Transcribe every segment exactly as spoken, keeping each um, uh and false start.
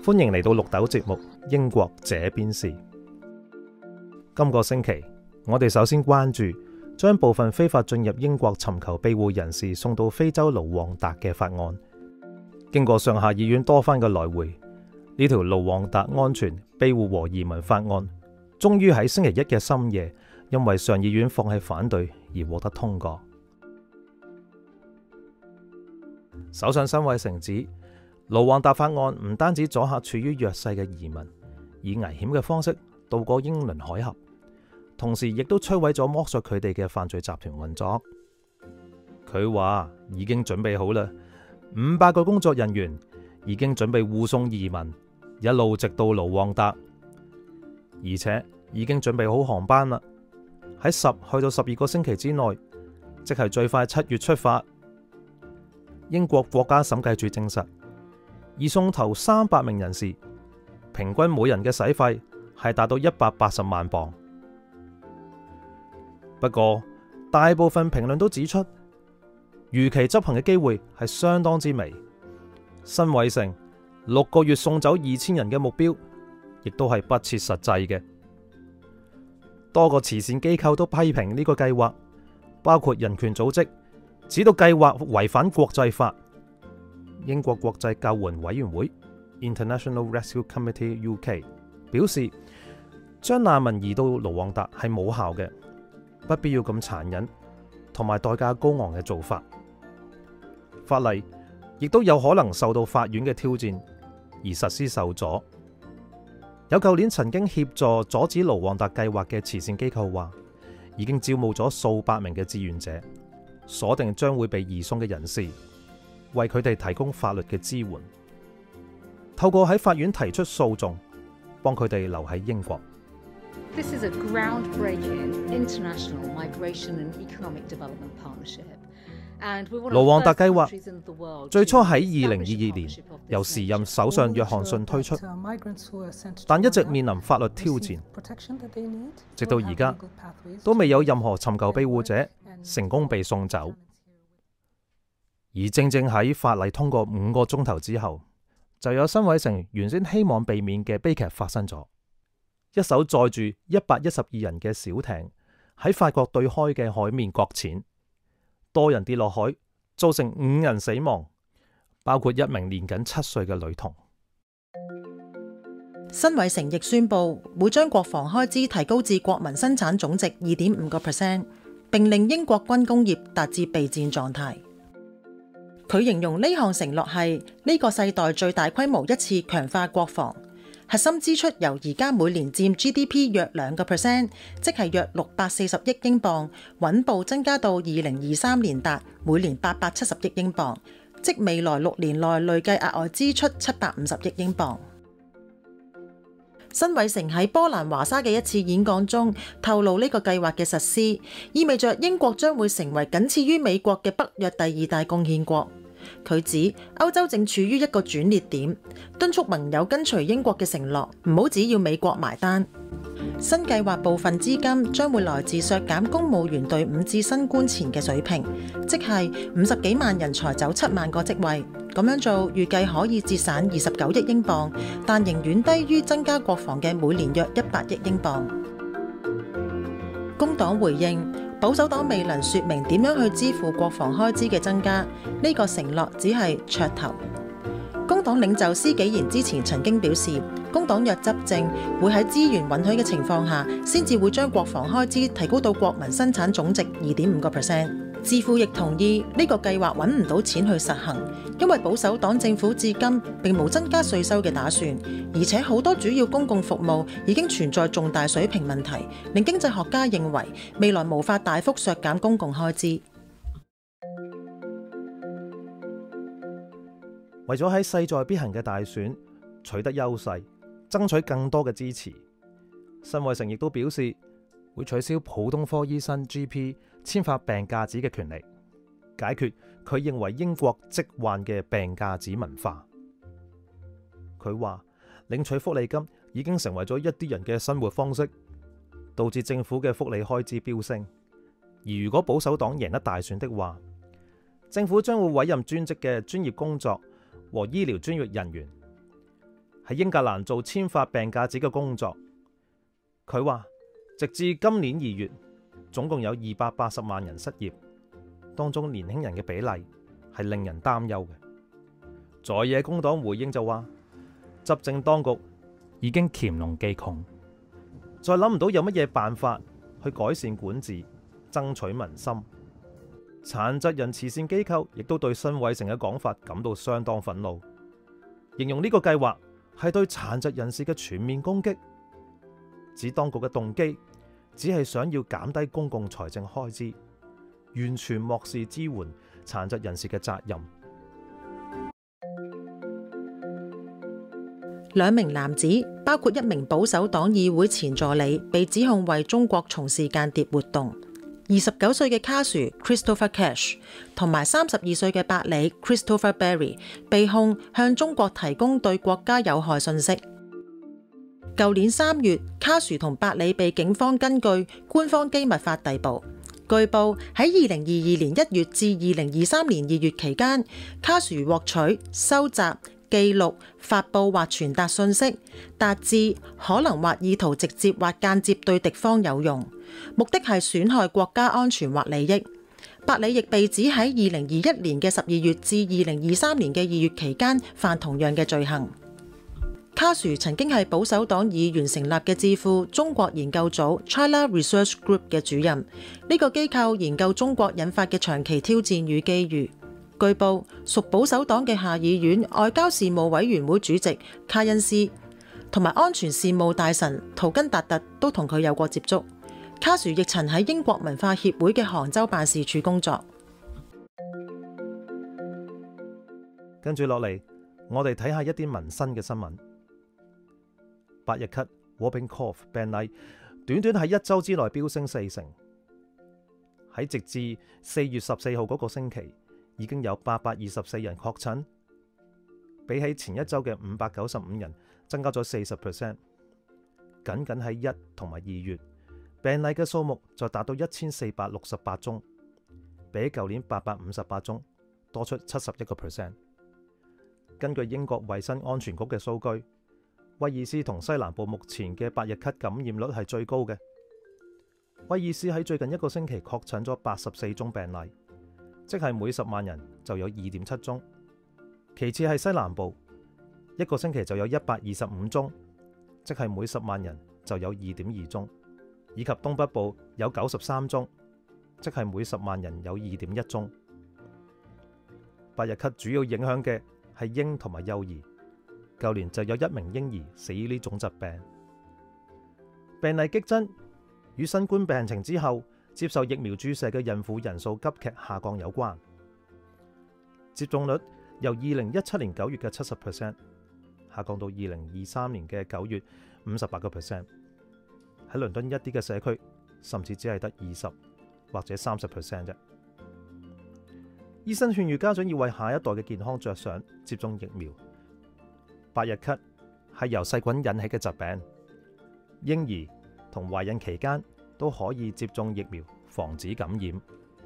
歡迎嚟到綠豆節目《英國這邊事》。今個星期，我哋首先關注將部分非法進入英國尋求庇護人士送到非洲盧旺達嘅法案。經過上下議院多番嘅來回，呢條盧旺達安全庇護和移民法案終於喺星期一嘅深夜，因為上議院放棄反對而獲得通過。首相辛偉誠指，盧旺達法案唔單止阻嚇處於弱勢嘅移民，以危險嘅方式渡過英倫海峽，同時亦都摧毀咗剝削佢哋嘅犯罪集團運作。佢話已經準備好啦，五百個工作人員已經準備護送移民一路直到盧旺達，而且已經準備好航班啦，喺十去到十二個星期之內，即係最快七月出發。英國國家審計署證實，移送頭三百名人士，平均每人嘅使費係達到一百八十萬鎊。不過，大部分評論都指出，如期執行嘅機會係相當之微。辛偉誠六個月送走二千人嘅目標，亦都係不切實際嘅。多個慈善機構都批評呢個計劃，包括人權組織指到計劃違反國際法。英國國際救援委員會 International Rescue Committee U K 表示，將難民移到盧旺達係冇效嘅，不必要咁殘忍同埋代價高昂嘅做法。法例亦都有可能受到法院嘅挑戰而實施受阻。有舊年曾經協助阻止盧旺達計劃嘅慈善機構話，已經招募咗數百名嘅志願者，鎖定將會被移送嘅人士，為佢哋提供法律嘅支援，透過喺法院提出訴訟，幫佢哋留喺英國。 This is a groundbreaking international migration and economic development partnership. 盧旺達計劃最初喺二零二二年由時任首相約翰遜推出，但一直面臨法律挑戰，直到而家都未有任何尋求庇護者成功被送走。而正正喺法例通過五個鐘頭之後，就有辛偉誠原先希望避免嘅悲劇發生咗。一艘載住一百一十二人嘅小艇喺法國對開嘅海面擱淺，多人跌落海，造成五人死亡，包括一名年僅七歲嘅女童。 辛偉誠亦宣布會將國防開支提高至國民生產總值二點五個 percent， 並令英國軍工業達至備戰狀態。佢形容呢項承諾係呢個世代最大規模一次強化國防，核心支出由而家每年佔 G D P 約兩個 percent， 即係約六百四十億英鎊，穩步增加到二零二三年達每年八百七十億英鎊，即未來六年內累計額外支出七百五十億英鎊。辛偉誠喺波蘭華沙嘅一次演講中透露，呢個計劃嘅實施意味着英國將會成為僅次於美國嘅北約第二大貢獻國。佢指歐洲正處於一個轉捩點，敦促盟友跟隨英國嘅承諾，唔好只要美國埋單。新計劃部分資金將會來自削減公務員隊伍至新冠前嘅水平，即係五十幾萬人才走七萬個職位。咁樣做預計可以節省二十九億英鎊，但仍遠低於增加國防嘅每年約一百億英鎊。工黨回應，保守黨未能說明點樣去支付國防開支嘅增加，呢個承諾只係噱頭。工黨領袖施紀賢之前曾經表示，工黨若執政，會喺資源允許嘅情況下，先至會將國防開支提高到國民生產總值二點五個 percent。智庫亦同意呢個計劃揾唔到錢去實行，因為保守黨政府至今並冇增加稅收嘅打算，而且好多主要公共服務已經存在重大水平問題，令經濟學家認為未來無法大幅削減公共開支。 為咗喺勢在必行嘅大選取得優勢，爭取更多嘅支持，辛偉誠亦都表示會取消普通科醫生 G P 簽發病假紙嘅權利，解決佢認為英國疾患嘅病假紙文化。佢話領取福利金已經成為咗一啲人嘅生活方式，導致政府嘅福利開支飆升。而如果保守黨贏得大選的話，政府將會委任專職嘅專業工作和醫療專業人員喺英格蘭做簽發病假紙嘅工作。佢話，直至今年二月，總共有二百八十萬人失業，當中年輕人嘅比例係令人擔憂嘅。在野工黨回應就話，執政當局已經黔驢技窮，再諗唔到有乜嘢辦法去改善管治、爭取民心。殘疾人慈善機構亦都對辛偉誠嘅講法感到相當憤怒，形容呢個計劃係對殘疾人士嘅全面攻擊，指當局嘅動機只係想要減低公共財政開支，完全漠視支援殘疾人士嘅責任。 兩名男子，包括一名保守黨議會前助理，被指控為中國從事間諜活動。二十九歲嘅卡殊 Christopher Cash 同埋三十二歲嘅百里 Christopher Berry 被控向中國提供對國家有害信息。舊年三月，卡殊同百里被警方根據官方機密法逮捕。據報喺二零二二年一月至二零二三年二月期間，卡殊獲取、收集、記錄、發布或傳達信息，達至可能或意圖直接或間接對敵方有用，目的係損害國家安全或利益。百里亦被指喺二零二一年嘅十二月至二零二三年嘅二月期間犯同樣嘅罪行。卡殊曾經係保守黨議員成立嘅智庫中國研究組 China Research Group 嘅主任，呢、這個機構研究中國引發嘅長期挑戰與機遇。據報，屬保守黨嘅下議院外交事務委員會主席卡恩斯同埋安全事務大臣圖根達特都同佢有過接觸。卡殊亦曾喺英國文化協會嘅杭州辦事處工作。 跟住落嚟，我哋睇下一啲民生嘅新聞。八日咳 Whooping Cough 病例短短喺一周之內飆升四成，喺直至四月十四號嗰個星期，已經有八百二十四人確診，比起前一周嘅五百九十五人增加咗四十 percent。僅僅喺一同埋二月，病例嘅數目就達到一千四百六十八宗，比舊年八百五十八宗多出七十一個 percent。根據英國衛生安全局嘅數據，威爾斯同西南部目前嘅八日咳感染率係最高嘅。威爾斯喺最近一個星期確診咗八十四宗病例，即係每十萬人就有二點七宗。其次係西南部，一個星期就有一百二十五宗，即係每十萬人就有二點二宗。以及東北部有九十三宗，即係每十萬人有二點一宗。八日咳主要影響嘅係嬰同埋幼兒，舊年就有一名嬰兒死於呢種疾病。病例激增與新冠病情之後接受疫苗注射嘅孕婦人數急劇下降有關。接種率由二零一七年九月嘅七十 percent 下降到二零二三年嘅九月五十八個 percent。喺倫敦一啲嘅社區，甚至只係得二十或者三十 percent 啫。醫生勸喻家長要為下一代嘅健康着想，接種疫苗。八日咳係由細菌引起嘅疾病，嬰兒同懷孕期間都可以接種疫苗，防止感染。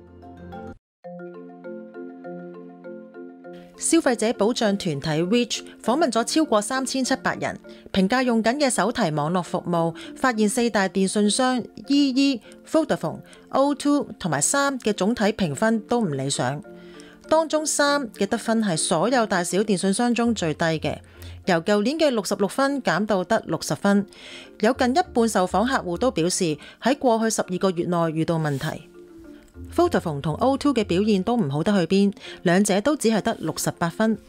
消費者保障團體 Reach 訪問咗超過三千七百人，評價用緊嘅手提網絡服務，發現四大電信商 E E、Vodafone、O 二 同埋三嘅總體評分都唔理想。當中三嘅得分係所有大小電信商中最低嘅，由舊年嘅六十六分減到得六十分。有近一半受訪客戶都表示喺過去十二個月內遇到問題。Vodafone 同 O 二 嘅表現都唔好得去邊，兩者都只係得六十八分。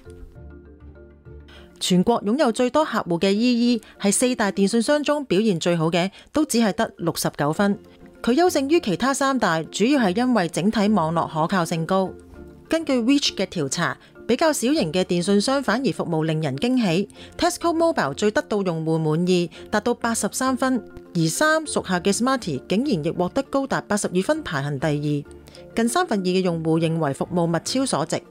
全國擁有最多客戶嘅 E E 係四大電信商中表現最好嘅，都只係得六十九分。佢優勝於其他三大，主要係因為整體網絡可靠性高。根據 Reach 嘅調查，比較小型嘅電信商反而服務令人驚喜。Tesco Mobile 最得到用戶滿意，達到八十三分，而三屬下嘅 Smarty 竟然亦獲得高達八十二分，排行第二。近三分二嘅用戶認為服務物超所值。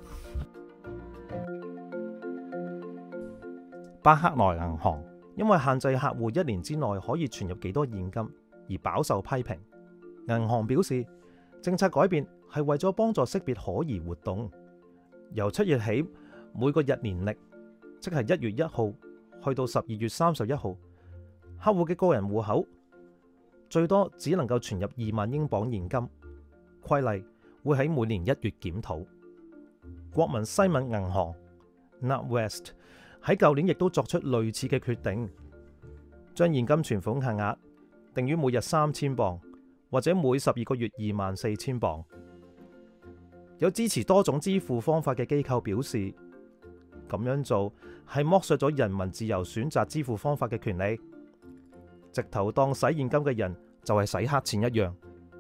巴克萊銀行因為限制客戶一年之內可以存入幾多現金而飽受批評。銀行表示，政策改變係為咗幫助識別可疑活動。由七月起，每個日年曆，即係一月一號去到十二月三十一號，客戶嘅個人戶口最多只能夠存入二萬英鎊現金。規例會喺每年一月檢討。國民西敏銀行 NatWest 喺舊年亦都作出類似嘅決定，將現金存款限額定於每日三千鎊，或者每十二個月二萬四千鎊。有支持多種支付方法嘅機構表示，咁樣做係剝削咗人民自由選擇支付方法嘅權利，直頭當洗現金嘅人就係洗黑錢一樣。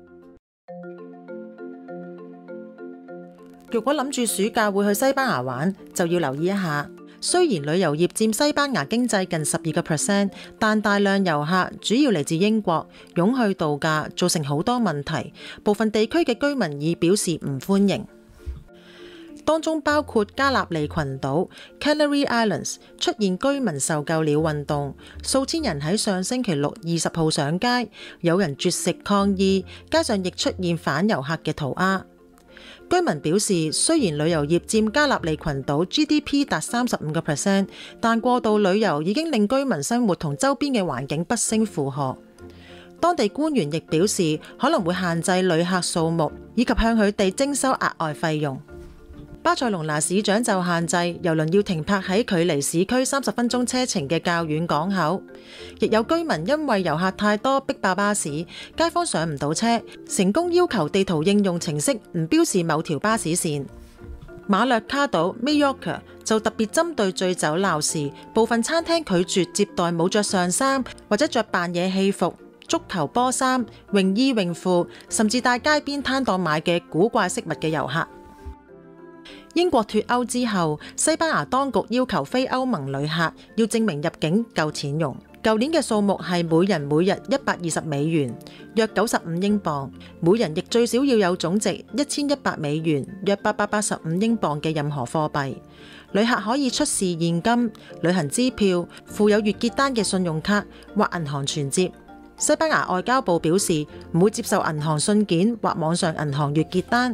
如果諗住暑假會去西班牙玩，就要留意一下。雖然旅遊業佔西班牙經濟近十二個 percent， 但大量遊客主要嚟自英國，湧去度假，造成好多問題。部分地區嘅居民已表示唔歡迎，當中包括加納利群島 （Canary Islands） 出現居民受夠了運動，數千人喺上星期六二十號上街，有人絕食抗議，街上亦出現反遊客嘅塗鴉。居民表示，雖然旅遊業佔加納利群島 G D P 達三十五個 percent， 但過度旅遊已經令居民生活同周邊嘅環境不勝負荷。當地官員亦表示，可能會限制旅客數目，以及向佢哋徵收額外費用。巴塞隆拿市長就限制郵輪要停泊喺距離市區三十分鐘車程嘅較遠港口，亦有居民因為遊客太多逼爆巴士，街坊上唔到車，成功要求地圖應用程式唔標示某條巴士線。馬略卡島 Mallorca 就特別針對醉酒鬧事，部分餐廳拒絕接待冇着上衫或者着扮嘢戲服、足球波衫、泳衣泳褲，甚至帶街邊攤檔買嘅古怪飾物嘅遊客。英國脫歐之後，西班牙當局要求非歐盟旅客要證明入境夠錢用。舊年嘅數目係每人每日一百二十美元，約九十五英鎊，每人亦最少要有總值一千一百美元，約八百八十五英鎊嘅任何貨幣。旅客可以出示現金、旅行支票、附有月結單嘅信用卡或銀行存摺。西班牙外交部表示唔會接受銀行信件或網上銀行月結單。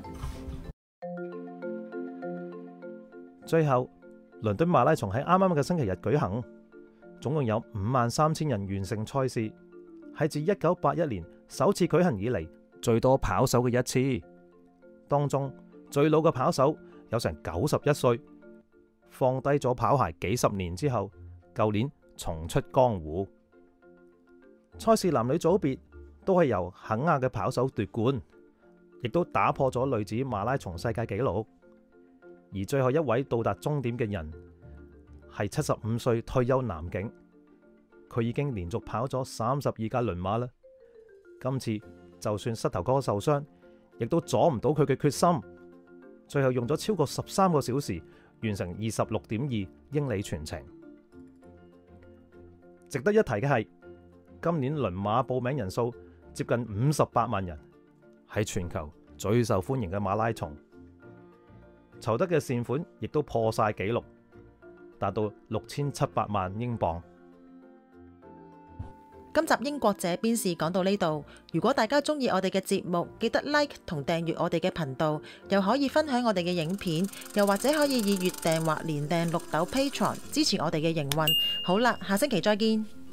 最後，倫敦馬拉松喺啱啱嘅星期日舉行，總共有五萬三千人完成賽事，係自一九八一年首次舉行以嚟最多跑手嘅一次。當中最老嘅跑手有成九十一歲，放低咗跑鞋幾十年之後，舊年重出江湖。賽事男女組別都係由肯亞嘅跑手奪冠，亦都打破咗女子馬拉松世界紀錄。而最後一位到達終點嘅人係七十五歲退休男警，佢已經連續跑咗三十二屆輪馬啦。今次就算膝頭哥受傷，亦都阻唔到佢嘅決心。最後用咗超過十三個小時，完成二十六點二英里全程。值得一提嘅係，今年輪馬報名人數接近五十八萬人，係全球最受歡迎嘅馬拉松。籌得嘅善款亦都破晒紀錄，達到六千七百萬英鎊。 今集英國這邊事講到呢度，如果大家中意我哋嘅節目，記得 like 同訂閱我哋嘅頻道，又可以分享我哋嘅影片，又或者可以以月訂或年訂綠豆 Patreon 支持我哋嘅營運。好啦，下星期再見。